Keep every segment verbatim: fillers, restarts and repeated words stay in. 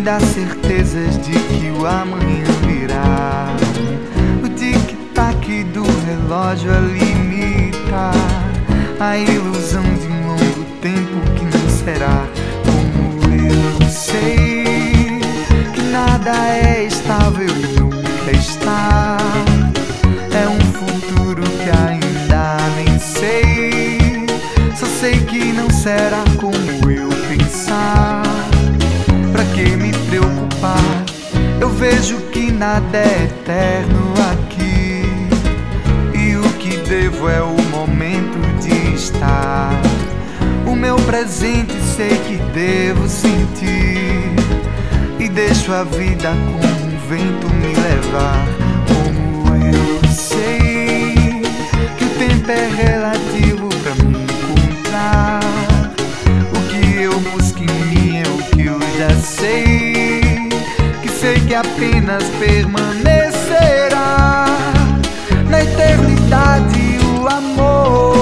dá certezas de que o amanhã virá. O tic-tac do relógio a limita a ilusão de um longo tempo que não será. Como eu sei que nada é estável e nunca está, é um futuro que ainda nem sei. Só sei que não será como eu pensar. Pra que me preocupar? Eu vejo que nada é eterno aqui, e o que devo é o momento de estar. O meu presente sei que devo sentir, e deixo a vida como um vento me levar. Como eu sei que o tempo é relativo pra me encontrar, o que eu busco em mim é o que eu já sei, que sei que apenas permanecerá na eternidade o amor.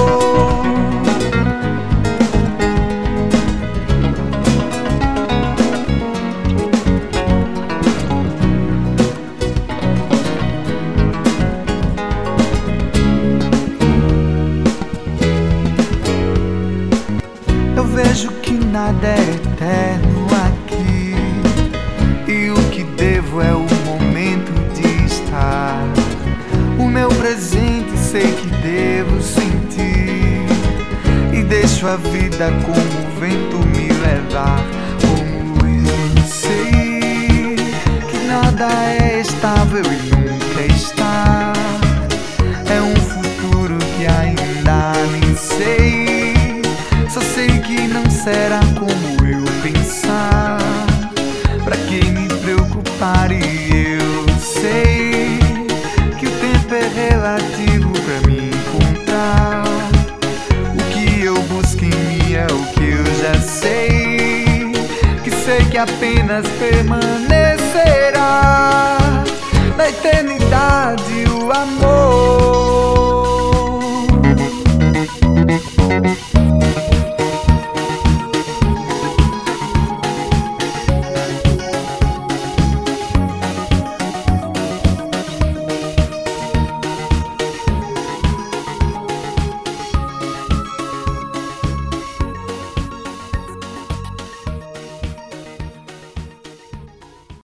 Eu vejo que nada é eterno aqui, e o que devo é o momento de estar. O meu presente sei que devo sentir, e deixo a vida como o vento me levar. Como eu sei que nada é estável e nunca está, é um futuro que ainda nem sei. Só sei que não será como eu pensar. Pra que me preocupar? E eu sei que o tempo é relativo pra me encontrar. O que eu busco em mim é o que eu já sei, que sei que apenas permanecerá na eternidade o amor.